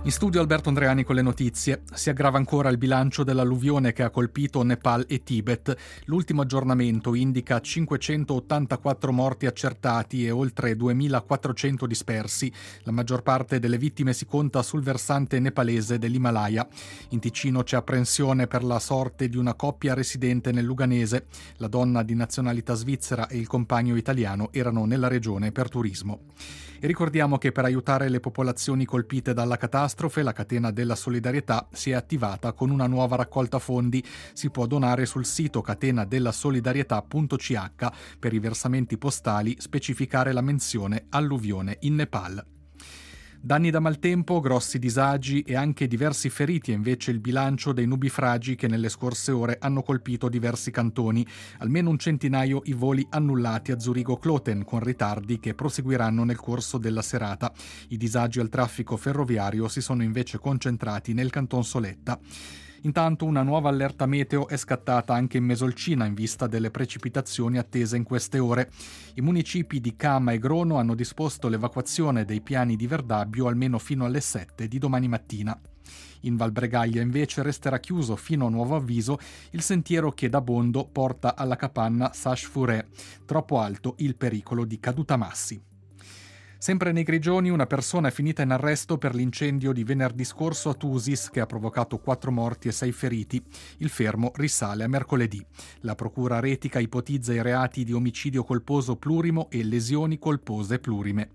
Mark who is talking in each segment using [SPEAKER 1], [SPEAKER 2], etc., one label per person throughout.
[SPEAKER 1] In studio Alberto Andreani con le notizie. Si aggrava ancora il bilancio dell'alluvione che ha colpito Nepal e Tibet. L'ultimo aggiornamento indica 584 morti accertati e oltre 2400 dispersi. La maggior parte delle vittime si conta sul versante nepalese dell'Himalaya. In Ticino c'è apprensione per la sorte di una coppia residente nel Luganese. La donna di nazionalità svizzera e il compagno italiano erano nella regione per turismo. E ricordiamo che per aiutare le popolazioni colpite dalla catastrofe, la catena della solidarietà si è attivata con una nuova raccolta fondi. Si può donare sul sito catenadellasolidarietà.ch. Per i versamenti postali specificare la menzione alluvione in Nepal. Danni da maltempo, grossi disagi e anche diversi feriti è invece il bilancio dei nubifragi che nelle scorse ore hanno colpito diversi cantoni. Almeno un centinaio i voli annullati a Zurigo-Kloten con ritardi che proseguiranno nel corso della serata. I disagi al traffico ferroviario si sono invece concentrati nel canton Soletta. Intanto una nuova allerta meteo è scattata anche in Mesolcina in vista delle precipitazioni attese in queste ore. I municipi di Cama e Grono hanno disposto l'evacuazione dei piani di Verdabbio almeno fino alle 7 di domani mattina. In Val Bregaglia invece resterà chiuso fino a nuovo avviso il sentiero che da Bondo porta alla capanna Sache-Fouret. Troppo alto il pericolo di cadutamassi. Sempre nei Grigioni una persona è finita in arresto per l'incendio di venerdì scorso a Thusis che ha provocato 4 morti e 6 feriti. Il fermo risale a mercoledì. La procura retica ipotizza i reati di omicidio colposo plurimo e lesioni colpose plurime.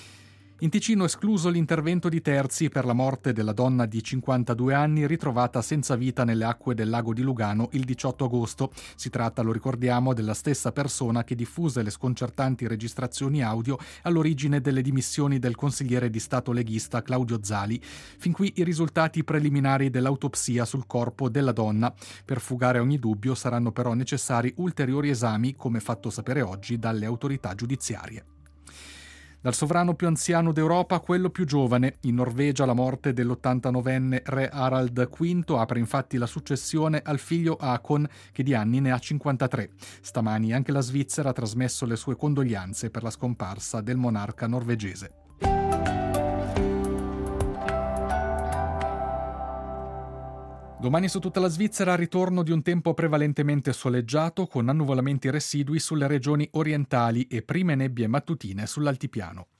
[SPEAKER 1] In Ticino escluso l'intervento di terzi per la morte della donna di 52 anni ritrovata senza vita nelle acque del lago di Lugano il 18 agosto. Si tratta, lo ricordiamo, della stessa persona che diffuse le sconcertanti registrazioni audio all'origine delle dimissioni del consigliere di Stato leghista Claudio Zali. Fin qui i risultati preliminari dell'autopsia sul corpo della donna. Per fugare ogni dubbio saranno però necessari ulteriori esami, come fatto sapere oggi dalle autorità giudiziarie. Dal sovrano più anziano d'Europa a quello più giovane. In Norvegia la morte dell'89enne re Harald V apre infatti la successione al figlio Hakon, che di anni ne ha 53. Stamani anche la Svizzera ha trasmesso le sue condoglianze per la scomparsa del monarca norvegese. Domani su tutta la Svizzera ritorno di un tempo prevalentemente soleggiato con annuvolamenti residui sulle regioni orientali e prime nebbie mattutine sull'altipiano.